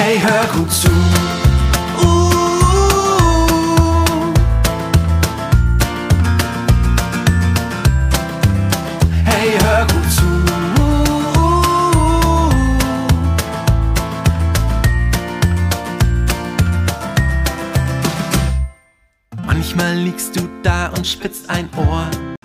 Hey, hör gut zu. Hey, hör gut zu. Manchmal liegst du da und spitzt ein Ohr.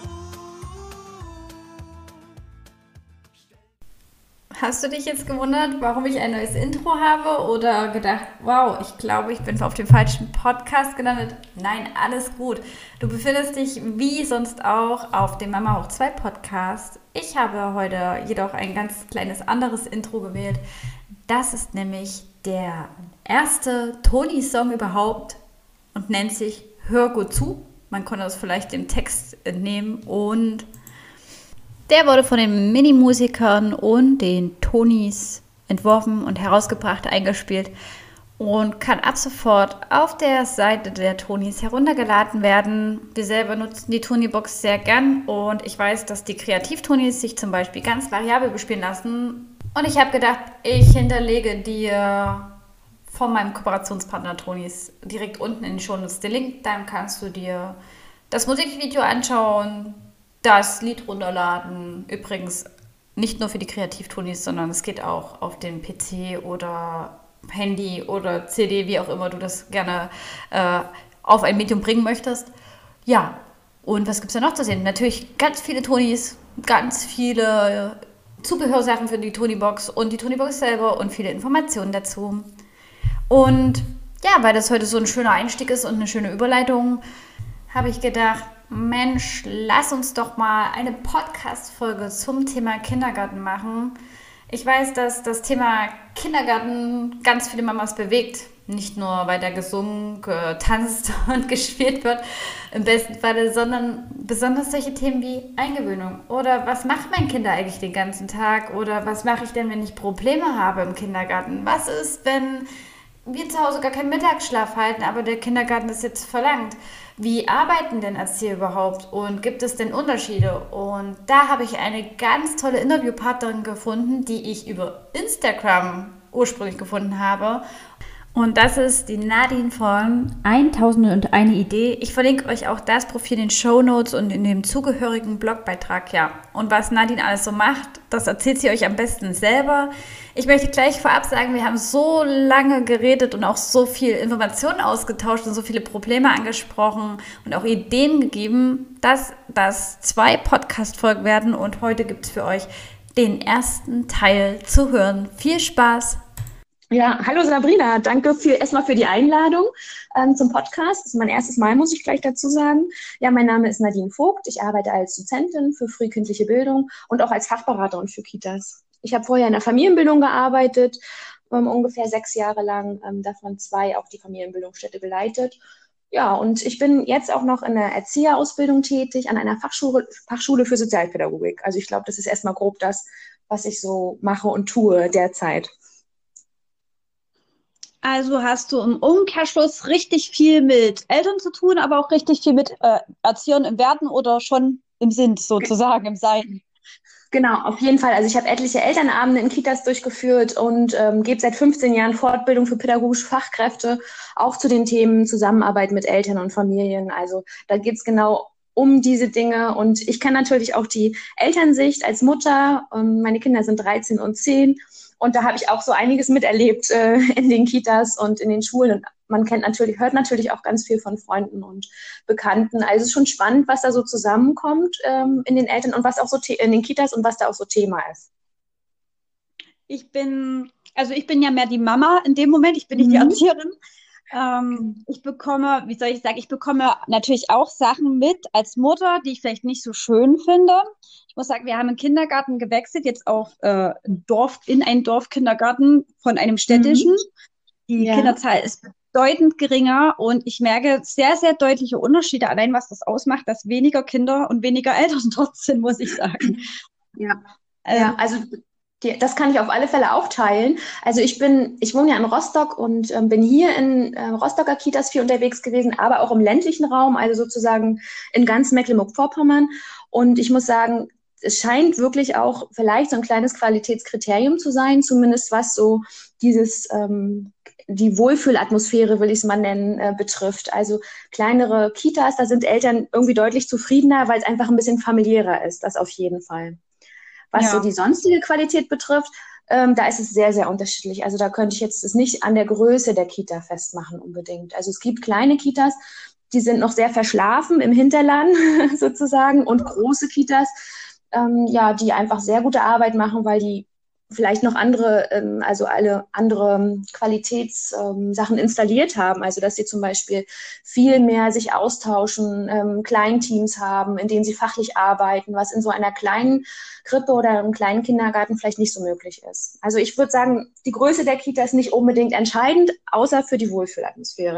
Hast du dich jetzt gewundert, warum ich ein neues Intro habe oder gedacht, wow, ich glaube, ich bin auf dem falschen Podcast gelandet? Nein, alles gut. Du befindest dich wie sonst auch auf dem Mama Hoch 2 Podcast. Ich habe heute jedoch ein ganz kleines anderes Intro gewählt. Das ist nämlich der erste Toni-Song überhaupt und nennt sich Hör gut zu. Man konnte das vielleicht dem Text entnehmen und der wurde von den Mini-Musikern und den Tonis entworfen und herausgebracht, eingespielt und kann ab sofort auf der Seite der Tonis heruntergeladen werden. Wir selber nutzen die Tonibox sehr gern und ich weiß, dass die Kreativ-Tonis sich zum Beispiel ganz variabel bespielen lassen. Und ich habe gedacht, ich hinterlege dir von meinem Kooperationspartner Tonis direkt unten in den Shownotes den Link. Dann kannst du dir das Musikvideo anschauen, das Lied runterladen. Übrigens nicht nur für die Kreativtonis, sondern es geht auch auf den PC oder Handy oder CD, wie auch immer du das gerne auf ein Medium bringen möchtest. Ja, und was gibt es da noch zu sehen? Natürlich ganz viele Tonis, ganz viele Zubehörsachen für die Tonibox und die Tonibox selber und viele Informationen dazu. Und ja, weil das heute so ein schöner Einstieg ist und eine schöne Überleitung, habe ich gedacht, Mensch, lass uns doch mal eine Podcast-Folge zum Thema Kindergarten machen. Ich weiß, dass das Thema Kindergarten ganz viele Mamas bewegt. Nicht nur, weil da gesungen, getanzt und gespielt wird, im besten Falle, sondern besonders solche Themen wie Eingewöhnung. Oder was macht mein Kind eigentlich den ganzen Tag? Oder was mache ich denn, wenn ich Probleme habe im Kindergarten? Was ist, wenn wir zu Hause gar keinen Mittagsschlaf halten, aber der Kindergarten das jetzt verlangt? Wie arbeiten denn Erzieher überhaupt und gibt es denn Unterschiede? Und da habe ich eine ganz tolle Interviewpartnerin gefunden, die ich über Instagram ursprünglich gefunden habe. Und das ist die Nadine von 1001 Idee. Ich verlinke euch auch das Profil in den Shownotes und in dem zugehörigen Blogbeitrag. Ja, und was Nadine alles so macht, das erzählt sie euch am besten selber. Ich möchte gleich vorab sagen, wir haben so lange geredet und auch so viel Informationen ausgetauscht und so viele Probleme angesprochen und auch Ideen gegeben, dass das 2 Podcast-Folgen werden. Und heute gibt es für euch den ersten Teil zu hören. Viel Spaß! Ja, hallo Sabrina, danke erstmal für die Einladung zum Podcast. Das ist mein erstes Mal, muss ich gleich dazu sagen. Ja, mein Name ist Nadine Vogt. Ich arbeite als Dozentin für frühkindliche Bildung und auch als Fachberaterin für Kitas. Ich habe vorher in der Familienbildung gearbeitet, ungefähr 6 Jahre lang, davon 2 auch die Familienbildungsstätte geleitet. Ja, und ich bin jetzt auch noch in der Erzieherausbildung tätig, an einer Fachschule für Sozialpädagogik. Also ich glaube, das ist erstmal grob das, was ich so mache und tue derzeit. Also hast du im Umkehrschluss richtig viel mit Eltern zu tun, aber auch richtig viel mit Erziehern im Werden oder schon im Sind sozusagen, im Sein. Genau, auf jeden Fall. Also ich habe etliche Elternabende in Kitas durchgeführt und gebe seit 15 Jahren Fortbildung für pädagogische Fachkräfte, auch zu den Themen Zusammenarbeit mit Eltern und Familien. Also da geht es genau um diese Dinge. Und ich kenne natürlich auch die Elternsicht als Mutter. Meine Kinder sind 13 und 10. Und da habe ich auch so einiges miterlebt in den Kitas und in den Schulen. Und man hört natürlich auch ganz viel von Freunden und Bekannten. Also es ist schon spannend, was da so zusammenkommt in den Eltern und was auch so in den Kitas und was da auch so Thema ist. Ich bin ja mehr die Mama in dem Moment. Ich bin nicht die Erzieherin. Ich bekomme natürlich auch Sachen mit als Mutter, die ich vielleicht nicht so schön finde. Ich muss sagen, wir haben einen Kindergarten gewechselt, jetzt auf in einen Dorfkindergarten von einem städtischen. Die Kinderzahl ist bedeutend geringer und ich merke sehr, sehr deutliche Unterschiede, allein was das ausmacht, dass weniger Kinder und weniger Eltern dort sind, muss ich sagen. Also das kann ich auf alle Fälle auch teilen. Also ich wohne ja in Rostock und bin hier in Rostocker Kitas viel unterwegs gewesen, aber auch im ländlichen Raum, also sozusagen in ganz Mecklenburg-Vorpommern. Und ich muss sagen, es scheint wirklich auch vielleicht so ein kleines Qualitätskriterium zu sein, zumindest was so dieses die Wohlfühlatmosphäre, will ich es mal nennen, betrifft. Also kleinere Kitas, da sind Eltern irgendwie deutlich zufriedener, weil es einfach ein bisschen familiärer ist, das auf jeden Fall. Was so Ja. die sonstige Qualität betrifft, da ist es sehr, sehr unterschiedlich. Also da könnte ich jetzt es nicht an der Größe der Kita festmachen unbedingt. Also es gibt kleine Kitas, die sind noch sehr verschlafen im Hinterland sozusagen, und große Kitas, die einfach sehr gute Arbeit machen, weil die vielleicht noch andere, also alle andere Qualitätssachen installiert haben. Also dass sie zum Beispiel viel mehr sich austauschen, Kleinteams haben, in denen sie fachlich arbeiten, was in so einer kleinen Krippe oder einem kleinen Kindergarten vielleicht nicht so möglich ist. Also ich würde sagen, die Größe der Kita ist nicht unbedingt entscheidend, außer für die Wohlfühlatmosphäre.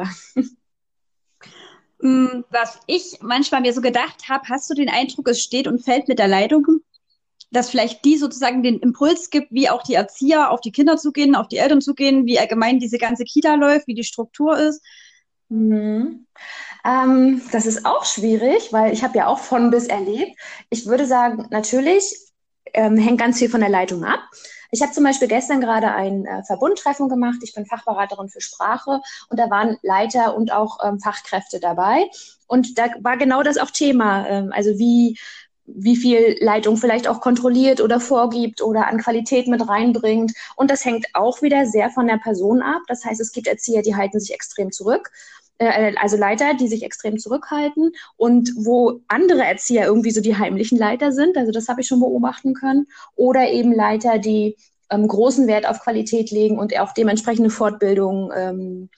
Was ich manchmal mir so gedacht habe, hast du den Eindruck, es steht und fällt mit der Leitung, dass vielleicht die sozusagen den Impuls gibt, wie auch die Erzieher auf die Kinder zugehen, auf die Eltern zugehen, wie allgemein diese ganze Kita läuft, wie die Struktur ist? Mhm. Das ist auch schwierig, weil ich habe ja auch von bis erlebt. Ich würde sagen, natürlich hängt ganz viel von der Leitung ab. Ich habe zum Beispiel gestern gerade ein Verbundtreffen gemacht. Ich bin Fachberaterin für Sprache und da waren Leiter und auch Fachkräfte dabei. Und da war genau das auch Thema. Also wie viel Leitung vielleicht auch kontrolliert oder vorgibt oder an Qualität mit reinbringt. Und das hängt auch wieder sehr von der Person ab. Das heißt, es gibt Erzieher, die halten sich extrem zurück. Also Leiter, die sich extrem zurückhalten, und wo andere Erzieher irgendwie so die heimlichen Leiter sind, also das habe ich schon beobachten können, oder eben Leiter, die großen Wert auf Qualität legen und auch dementsprechende Fortbildung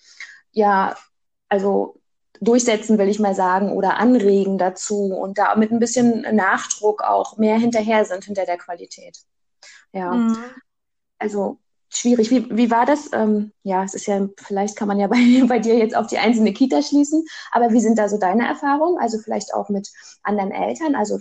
also durchsetzen, will ich mal sagen, oder anregen dazu und da mit ein bisschen Nachdruck auch mehr hinterher sind hinter der Qualität. Ja, also schwierig. Wie war das? Es ist ja, vielleicht kann man ja bei dir jetzt auf die einzelne Kita schließen, aber wie sind da so deine Erfahrungen? Also vielleicht auch mit anderen Eltern? Also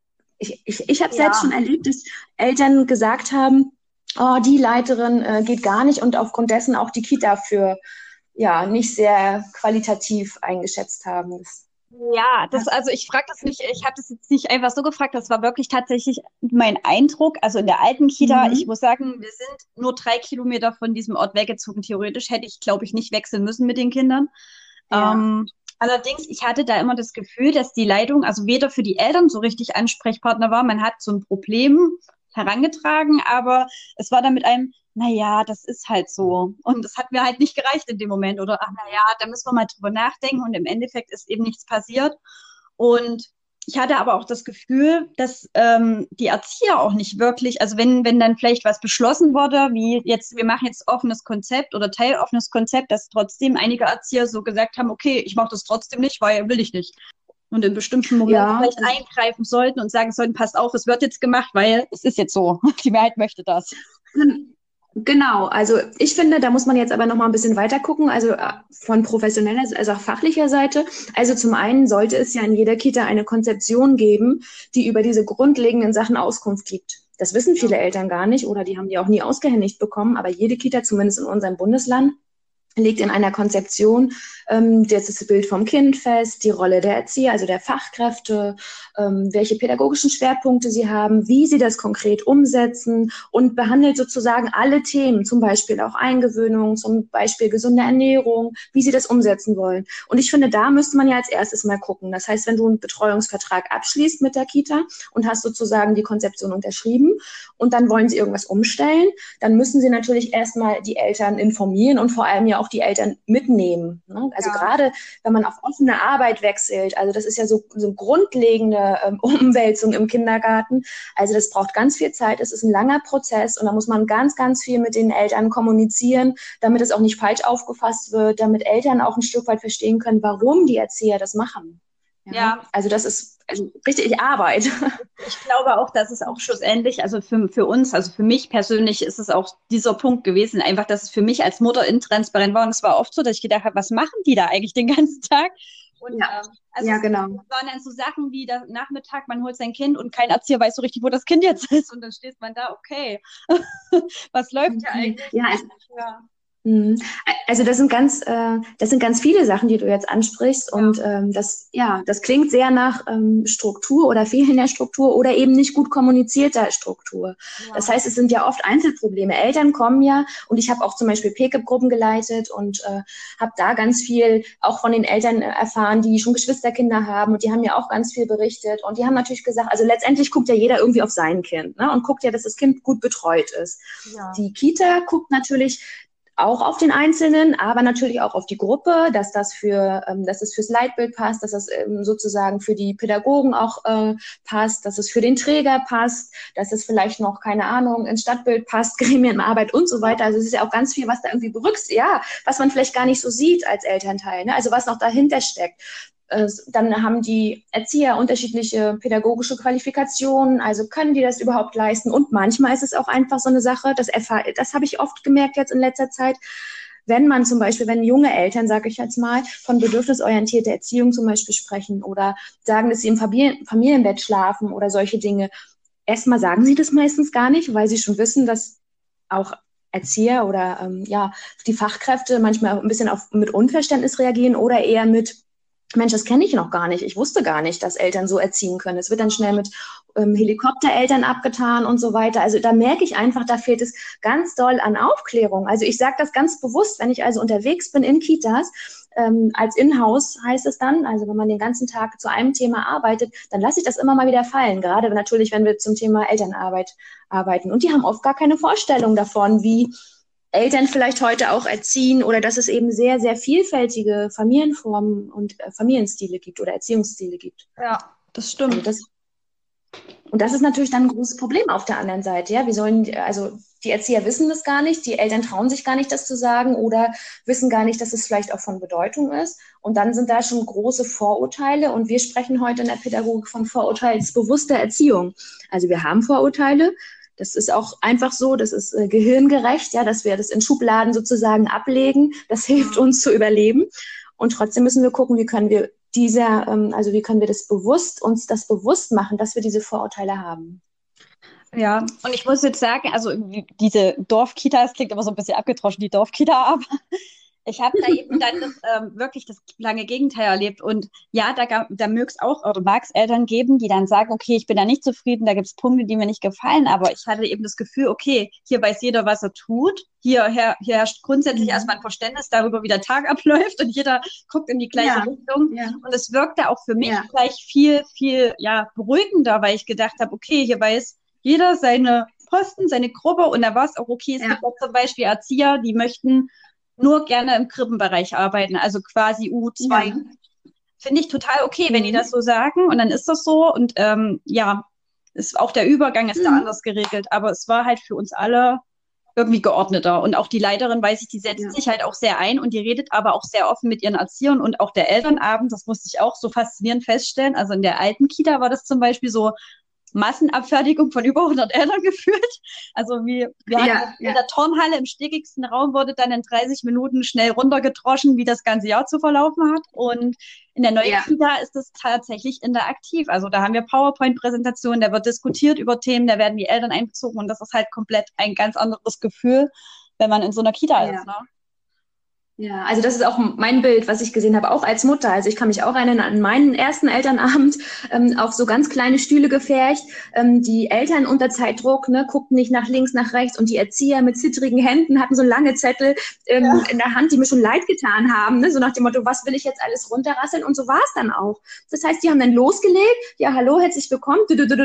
ich habe selbst schon erlebt, dass Eltern gesagt haben, oh, die Leiterin geht gar nicht, und aufgrund dessen auch die Kita für nicht sehr qualitativ eingeschätzt haben. Ja, also ich frage das nicht, ich habe das jetzt nicht einfach so gefragt, das war wirklich tatsächlich mein Eindruck. Also in der alten Kita, ich muss sagen, wir sind nur 3 Kilometer von diesem Ort weggezogen. Theoretisch hätte ich, glaube ich, nicht wechseln müssen mit den Kindern. Ja. Allerdings, ich hatte da immer das Gefühl, dass die Leitung, also weder für die Eltern so richtig Ansprechpartner war, man hat so ein Problem herangetragen, aber es war dann mit einem, naja, das ist halt so. Und das hat mir halt nicht gereicht in dem Moment. Oder, ach naja, da müssen wir mal drüber nachdenken. Und im Endeffekt ist eben nichts passiert. Und ich hatte aber auch das Gefühl, dass die Erzieher auch nicht wirklich, also wenn dann vielleicht was beschlossen wurde, wie jetzt, wir machen jetzt offenes Konzept oder teiloffenes Konzept, dass trotzdem einige Erzieher so gesagt haben, okay, ich mache das trotzdem nicht, weil will ich nicht. Und in bestimmten Momenten vielleicht eingreifen sollten und sagen sollten, passt auf, es wird jetzt gemacht, weil es ist jetzt so. Die Mehrheit möchte das. Genau, also ich finde, da muss man jetzt aber noch mal ein bisschen weiter gucken, also von professioneller, also auch fachlicher Seite. Also zum einen sollte es ja in jeder Kita eine Konzeption geben, die über diese grundlegenden Sachen Auskunft gibt. Das wissen viele Eltern gar nicht oder die haben die auch nie ausgehändigt bekommen, aber jede Kita, zumindest in unserem Bundesland, legt in einer Konzeption das Bild vom Kind fest, die Rolle der Erzieher, also der Fachkräfte, welche pädagogischen Schwerpunkte sie haben, wie sie das konkret umsetzen, und behandelt sozusagen alle Themen, zum Beispiel auch Eingewöhnung, zum Beispiel gesunde Ernährung, wie sie das umsetzen wollen. Und ich finde, da müsste man ja als erstes mal gucken. Das heißt, wenn du einen Betreuungsvertrag abschließt mit der Kita und hast sozusagen die Konzeption unterschrieben und dann wollen sie irgendwas umstellen, dann müssen sie natürlich erstmal die Eltern informieren und vor allem ja auch die Eltern mitnehmen, ne? Also gerade, wenn man auf offene Arbeit wechselt, also das ist ja so grundlegende Umwälzung im Kindergarten. Also das braucht ganz viel Zeit, es ist ein langer Prozess und da muss man ganz, ganz viel mit den Eltern kommunizieren, damit es auch nicht falsch aufgefasst wird, damit Eltern auch ein Stück weit verstehen können, warum die Erzieher das machen. Ja. Also das ist richtig Arbeit. Ich glaube auch, dass es auch schlussendlich, also für uns, also für mich persönlich ist es auch dieser Punkt gewesen, einfach, dass es für mich als Mutter intransparent war. Und es war oft so, dass ich gedacht habe, was machen die da eigentlich den ganzen Tag? Und genau. Es waren dann so Sachen wie der Nachmittag, man holt sein Kind und kein Erzieher weiß so richtig, wo das Kind jetzt ist. Und dann steht man da, okay, was läuft hier eigentlich? Mhm. Also das sind ganz viele Sachen, die du jetzt ansprichst und das klingt sehr nach Struktur oder fehlender Struktur oder eben nicht gut kommunizierter Struktur. Das heißt, es sind ja oft Einzelprobleme. Eltern kommen ja und ich habe auch zum Beispiel PKIP-Gruppen geleitet und habe da ganz viel auch von den Eltern erfahren, die schon Geschwisterkinder haben und die haben mir auch ganz viel berichtet und die haben natürlich gesagt, also letztendlich guckt ja jeder irgendwie auf sein Kind, ne, und guckt ja, dass das Kind gut betreut ist. Ja. Die Kita guckt natürlich auch auf den Einzelnen, aber natürlich auch auf die Gruppe, dass das fürs Leitbild passt, dass das sozusagen für die Pädagogen auch passt, dass es für den Träger passt, dass es vielleicht noch, keine Ahnung, ins Stadtbild passt, Gremienarbeit und so weiter. Also es ist ja auch ganz viel, was da irgendwie berücksichtigt, was man vielleicht gar nicht so sieht als Elternteil, ne? Also was noch dahinter steckt. Dann haben die Erzieher unterschiedliche pädagogische Qualifikationen, also können die das überhaupt leisten? Und manchmal ist es auch einfach so eine Sache, das habe ich oft gemerkt jetzt in letzter Zeit, wenn man zum Beispiel, wenn junge Eltern, sage ich jetzt mal, von bedürfnisorientierter Erziehung zum Beispiel sprechen oder sagen, dass sie im Familienbett schlafen oder solche Dinge, erstmal sagen sie das meistens gar nicht, weil sie schon wissen, dass auch Erzieher oder die Fachkräfte manchmal ein bisschen mit Unverständnis reagieren oder eher mit Mensch, das kenne ich noch gar nicht. Ich wusste gar nicht, dass Eltern so erziehen können. Es wird dann schnell mit Helikoptereltern abgetan und so weiter. Also da merke ich einfach, da fehlt es ganz doll an Aufklärung. Also ich sage das ganz bewusst, wenn ich also unterwegs bin in Kitas, als Inhouse heißt es dann, also wenn man den ganzen Tag zu einem Thema arbeitet, dann lasse ich das immer mal wieder fallen. Gerade natürlich, wenn wir zum Thema Elternarbeit arbeiten. Und die haben oft gar keine Vorstellung davon, wie Eltern vielleicht heute auch erziehen oder dass es eben sehr, sehr vielfältige Familienformen und Familienstile gibt oder Erziehungsstile gibt. Ja, das stimmt. Und das ist natürlich dann ein großes Problem auf der anderen Seite. Ja, also die Erzieher wissen das gar nicht, die Eltern trauen sich gar nicht, das zu sagen oder wissen gar nicht, dass es vielleicht auch von Bedeutung ist. Und dann sind da schon große Vorurteile. Und wir sprechen heute in der Pädagogik von vorurteilsbewusster Erziehung. Also wir haben Vorurteile. Das ist auch einfach so, das ist gehirngerecht, ja, dass wir das in Schubladen sozusagen ablegen. Das hilft uns zu überleben. Und trotzdem müssen wir gucken, wie können wir uns das bewusst machen, dass wir diese Vorurteile haben. Ja, und ich muss jetzt sagen, also diese Dorfkita, das klingt immer so ein bisschen abgedroschen, die Dorfkita, aber ich habe da eben dann wirklich das lange Gegenteil erlebt. Und ja, da mag es auch oder mag es Eltern geben, die dann sagen, okay, ich bin da nicht zufrieden, da gibt es Punkte, die mir nicht gefallen. Aber ich hatte eben das Gefühl, okay, hier weiß jeder, was er tut. Hier herrscht grundsätzlich erstmal ein Verständnis darüber, wie der Tag abläuft. Und jeder guckt in die gleiche Richtung. Ja. Und es wirkte auch für mich gleich viel, viel beruhigender, weil ich gedacht habe, okay, hier weiß jeder seine Posten, seine Gruppe. Und da war es auch okay. Es gibt auch zum Beispiel Erzieher, die möchten nur gerne im Krippenbereich arbeiten, also quasi U2. Ja. Finde ich total okay, wenn die das so sagen und dann ist das so und ist auch der Übergang ist da anders geregelt, aber es war halt für uns alle irgendwie geordneter und auch die Leiterin, weiß ich, die setzt sich halt auch sehr ein und die redet aber auch sehr offen mit ihren Erziehern und auch der Elternabend, das musste ich auch so faszinierend feststellen, also in der alten Kita war das zum Beispiel so Massenabfertigung von über 100 Eltern geführt. Also wir hatten in der Turnhalle im stickigsten Raum wurde dann in 30 Minuten schnell runtergedroschen, wie das ganze Jahr zu verlaufen hat. Und in der neuen Kita ist es tatsächlich interaktiv. Also da haben wir PowerPoint-Präsentationen, da wird diskutiert über Themen, da werden die Eltern einbezogen und das ist halt komplett ein ganz anderes Gefühl, wenn man in so einer Kita ist. Ne? Ja, also das ist auch mein Bild, was ich gesehen habe, auch als Mutter. Also ich kann mich auch erinnern an meinen ersten Elternabend, auf so ganz kleine Stühle gefärcht. Die Eltern unter Zeitdruck, ne, guckten nicht nach links, nach rechts und die Erzieher mit zittrigen Händen hatten so lange Zettel in der Hand, die mir schon leid getan haben, ne, so nach dem Motto, was will ich jetzt alles runterrasseln? Und so war es dann auch. Das heißt, die haben dann losgelegt, ja, hallo, herzlich willkommen,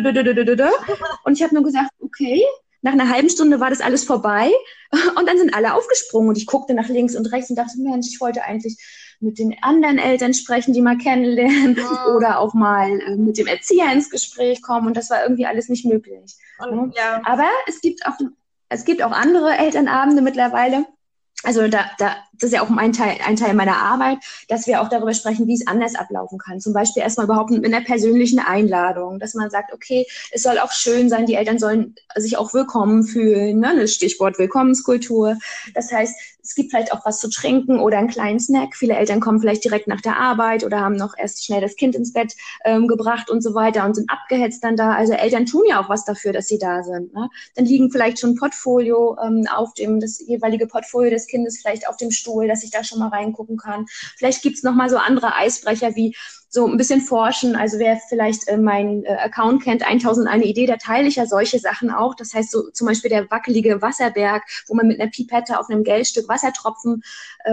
und ich habe nur gesagt, okay. Nach einer halben Stunde war das alles vorbei und dann sind alle aufgesprungen und ich guckte nach links und rechts und dachte, Mensch, ich wollte eigentlich mit den anderen Eltern sprechen, die mal kennenlernen oder auch mal mit dem Erzieher ins Gespräch kommen und das war irgendwie alles nicht möglich. Aber es gibt auch andere Elternabende mittlerweile. Also das ist ja auch ein Teil meiner Arbeit, dass wir auch darüber sprechen, wie es anders ablaufen kann. Zum Beispiel erstmal überhaupt mit einer persönlichen Einladung, dass man sagt, okay, es soll auch schön sein, die Eltern sollen sich auch willkommen fühlen, ne? Das Stichwort Willkommenskultur. Das heißt, es gibt vielleicht auch was zu trinken oder einen kleinen Snack. Viele Eltern kommen vielleicht direkt nach der Arbeit oder haben noch erst schnell das Kind ins Bett gebracht und so weiter und sind abgehetzt dann da. Also Eltern tun ja auch was dafür, dass sie da sind. Ne? Dann liegen vielleicht schon ein Portfolio das jeweilige Portfolio des Kindes vielleicht auf dem Stuhl, dass ich da schon mal reingucken kann. Vielleicht gibt's noch mal so andere Eisbrecher wie so ein bisschen forschen. Also wer vielleicht meinen Account kennt, 1001 Idee, da teile ich ja solche Sachen auch. Das heißt so zum Beispiel der wackelige Wasserberg, wo man mit einer Pipette auf einem Geldstück Wassertropfen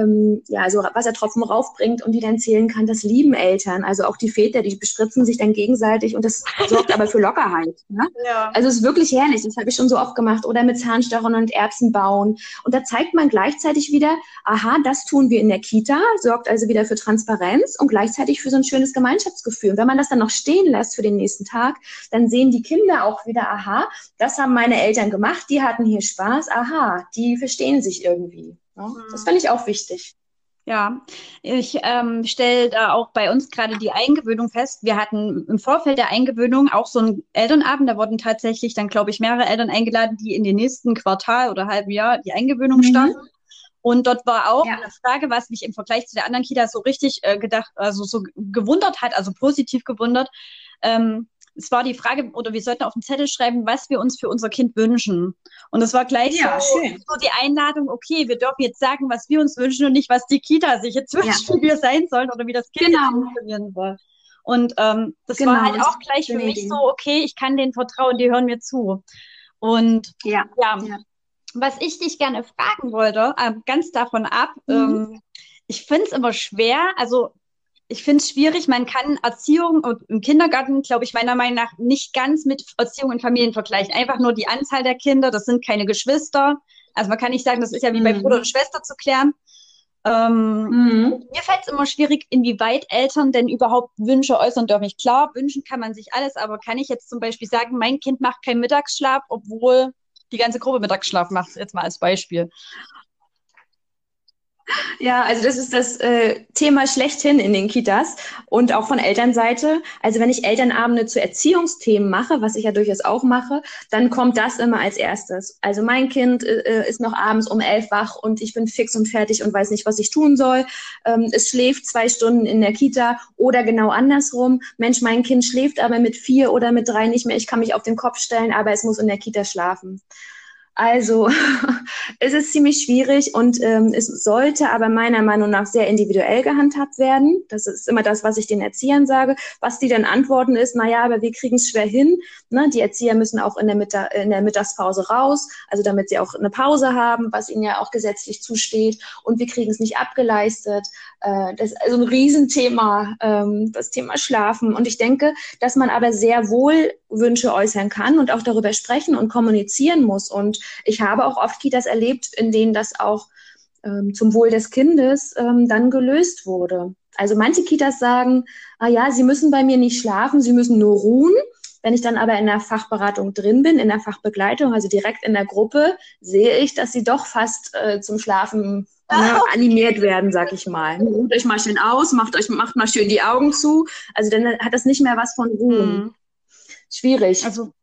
raufbringt und die dann zählen kann. Das lieben Eltern, also auch die Väter, die bespritzen sich dann gegenseitig und das sorgt aber für Lockerheit. Ne? Ja. Also es ist wirklich herrlich, das habe ich schon so oft gemacht. Oder mit Zahnstochern und Erbsen bauen. Und da zeigt man gleichzeitig wieder, aha, das tun wir in der Kita, sorgt also wieder für Transparenz und gleichzeitig für so ein schönes Gemeinschaftsgefühl. Und wenn man das dann noch stehen lässt für den nächsten Tag, dann sehen die Kinder auch wieder, aha, das haben meine Eltern gemacht, die hatten hier Spaß, aha, die verstehen sich irgendwie. Ja? Das fand ich auch wichtig. Ja, ich stelle da auch bei uns gerade die Eingewöhnung fest. Wir hatten im Vorfeld der Eingewöhnung auch so einen Elternabend. Da wurden tatsächlich dann, glaube ich, mehrere Eltern eingeladen, die in den nächsten Quartal oder halben Jahr die Eingewöhnung starten. Und dort war auch eine Frage, was mich im Vergleich zu der anderen Kita so richtig so gewundert hat, also positiv gewundert. Es war die Frage, oder wir sollten auf den Zettel schreiben, was wir uns für unser Kind wünschen. Und das war gleich so die Einladung, okay, wir dürfen jetzt sagen, was wir uns wünschen und nicht, was die Kita sich jetzt wünscht, wie wir sein sollen oder wie das Kind funktionieren soll. Und das war halt auch gleich für mich so, okay, ich kann denen vertrauen, die hören mir zu. Und was ich dich gerne fragen wollte, ganz davon ab, ich finde es immer schwer, also ich finde es schwierig, man kann Erziehung im Kindergarten, glaube ich, meiner Meinung nach nicht ganz mit Erziehung in Familien vergleichen. Einfach nur die Anzahl der Kinder, das sind keine Geschwister. Also man kann nicht sagen, das ist ja wie bei Bruder und Schwester zu klären. Mir fällt es immer schwierig, inwieweit Eltern denn überhaupt Wünsche äußern dürfen. Klar, wünschen kann man sich alles, aber kann ich jetzt zum Beispiel sagen, mein Kind macht keinen Mittagsschlaf, obwohl die ganze Gruppe Mittagsschlaf macht, jetzt mal als Beispiel. Ja, also das ist das Thema schlechthin in den Kitas und auch von Elternseite. Also wenn ich Elternabende zu Erziehungsthemen mache, was ich ja durchaus auch mache, dann kommt das immer als erstes. Also mein Kind ist noch abends um 11 wach und ich bin fix und fertig und weiß nicht, was ich tun soll. Es schläft 2 Stunden in der Kita oder genau andersrum. Mensch, mein Kind schläft aber mit 4 oder mit 3 nicht mehr. Ich kann mich auf den Kopf stellen, aber es muss in der Kita schlafen. Also es ist ziemlich schwierig und es sollte aber meiner Meinung nach sehr individuell gehandhabt werden. Das ist immer das, was ich den Erziehern sage. Was die dann antworten ist, naja, aber wir kriegen es schwer hin. Ne? Die Erzieher müssen auch in der Mittagspause raus, also damit sie auch eine Pause haben, was ihnen ja auch gesetzlich zusteht. Und wir kriegen es nicht abgeleistet. Das ist also ein Riesenthema, das Thema Schlafen. Und ich denke, dass man aber sehr wohl Wünsche äußern kann und auch darüber sprechen und kommunizieren muss. Und ich habe auch oft Kitas erlebt, in denen das auch zum Wohl des Kindes dann gelöst wurde. Also manche Kitas sagen, ja, sie müssen bei mir nicht schlafen, sie müssen nur ruhen. Wenn ich dann aber in der Fachberatung drin bin, in der Fachbegleitung, also direkt in der Gruppe, sehe ich, dass sie doch fast zum Schlafen animiert werden, sag ich mal. Ruht euch mal schön aus, macht mal schön die Augen zu. Also dann hat das nicht mehr was von Ruhen. Schwierig.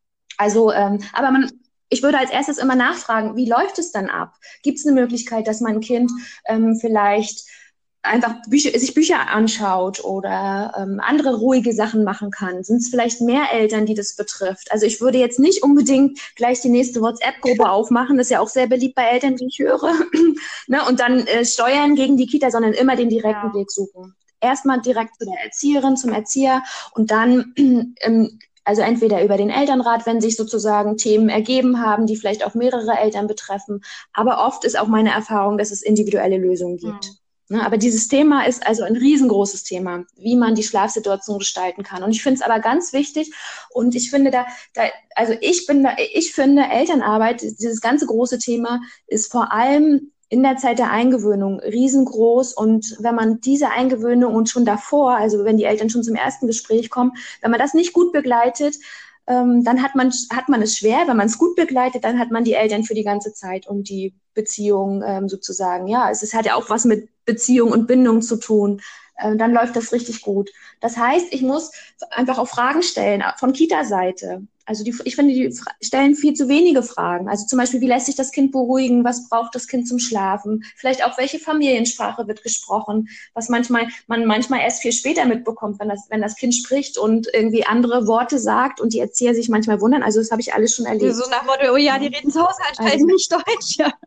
Aber ich würde als erstes immer nachfragen, wie läuft es dann ab? Gibt es eine Möglichkeit, dass mein Kind vielleicht einfach sich Bücher anschaut oder andere ruhige Sachen machen kann? Sind es vielleicht mehr Eltern, die das betrifft? Also ich würde jetzt nicht unbedingt gleich die nächste WhatsApp-Gruppe aufmachen, das ist ja auch sehr beliebt bei Eltern, die ich höre, ne? Und dann steuern gegen die Kita, sondern immer den direkten Weg suchen. Erstmal direkt zu der Erzieherin, zum Erzieher und dann also entweder über den Elternrat, wenn sich sozusagen Themen ergeben haben, die vielleicht auch mehrere Eltern betreffen. Aber oft ist auch meine Erfahrung, dass es individuelle Lösungen gibt. Aber dieses Thema ist also ein riesengroßes Thema, wie man die Schlafsituation gestalten kann. Und ich finde es aber ganz wichtig und ich finde ich finde Elternarbeit, dieses ganze große Thema ist vor allem in der Zeit der Eingewöhnung riesengroß und wenn man diese Eingewöhnung und schon davor, also wenn die Eltern schon zum ersten Gespräch kommen, wenn man das nicht gut begleitet, dann hat man es schwer. Wenn man es gut begleitet, dann hat man die Eltern für die ganze Zeit und die Beziehung sozusagen. Ja, hat ja auch was mit Beziehung und Bindung zu tun. Dann läuft das richtig gut. Das heißt, ich muss einfach auch Fragen stellen von Kita-Seite. Also ich finde, die stellen viel zu wenige Fragen. Also zum Beispiel, wie lässt sich das Kind beruhigen? Was braucht das Kind zum Schlafen? Vielleicht auch, welche Familiensprache wird gesprochen? Was man manchmal erst viel später mitbekommt, wenn das Kind spricht und irgendwie andere Worte sagt und die Erzieher sich manchmal wundern. Also das habe ich alles schon erlebt. So nach dem Motto, oh ja, die reden zu Hause halt nicht Deutsch. Ja.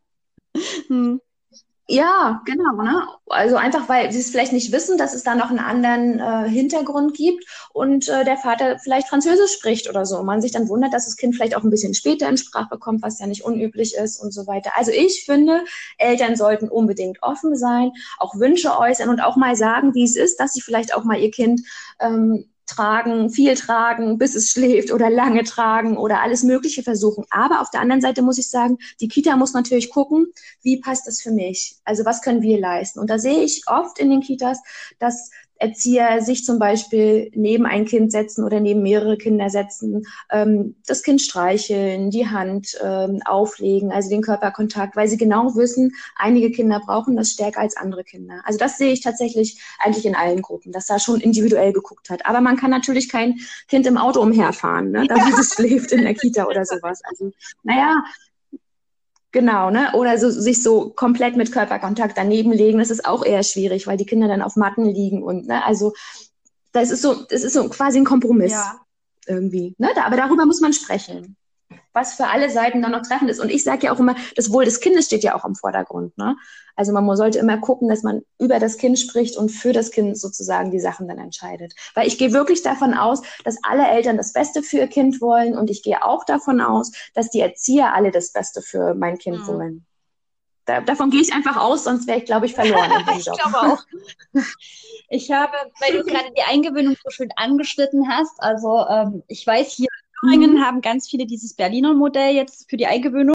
Ja, genau. Ne? Also einfach, weil sie es vielleicht nicht wissen, dass es da noch einen anderen Hintergrund gibt und der Vater vielleicht Französisch spricht oder so. Und man sich dann wundert, dass das Kind vielleicht auch ein bisschen später in Sprache bekommt, was ja nicht unüblich ist und so weiter. Also ich finde, Eltern sollten unbedingt offen sein, auch Wünsche äußern und auch mal sagen, wie es ist, dass sie vielleicht auch mal ihr Kind viel tragen, bis es schläft oder lange tragen oder alles Mögliche versuchen. Aber auf der anderen Seite muss ich sagen, die Kita muss natürlich gucken, wie passt das für mich? Also was können wir leisten? Und da sehe ich oft in den Kitas, dass Erzieher sich zum Beispiel neben ein Kind setzen oder neben mehrere Kinder setzen, das Kind streicheln, die Hand auflegen, also den Körperkontakt, weil sie genau wissen, einige Kinder brauchen das stärker als andere Kinder. Also das sehe ich tatsächlich eigentlich in allen Gruppen, dass da schon individuell geguckt hat. Aber man kann natürlich kein Kind im Auto umherfahren, ne? Da bis es schläft in der Kita oder sowas. Also, naja, genau, ne? Oder sich so komplett mit Körperkontakt daneben legen, das ist auch eher schwierig, weil die Kinder dann auf Matten liegen und, ne? Also das ist so quasi ein Kompromiss irgendwie, ne? Aber darüber muss man sprechen, was für alle Seiten dann noch treffend ist. Und ich sage ja auch immer, das Wohl des Kindes steht ja auch im Vordergrund, ne? Also man sollte immer gucken, dass man über das Kind spricht und für das Kind sozusagen die Sachen dann entscheidet. Weil ich gehe wirklich davon aus, dass alle Eltern das Beste für ihr Kind wollen und ich gehe auch davon aus, dass die Erzieher alle das Beste für mein Kind wollen. Davon gehe ich einfach aus, sonst wäre ich, glaube ich, verloren in dem Job. Ich glaube auch. Ich habe, weil du gerade die Eingewöhnung so schön angeschnitten hast, also ich weiß, hier in Thüringen haben ganz viele dieses Berliner Modell jetzt für die Eingewöhnung.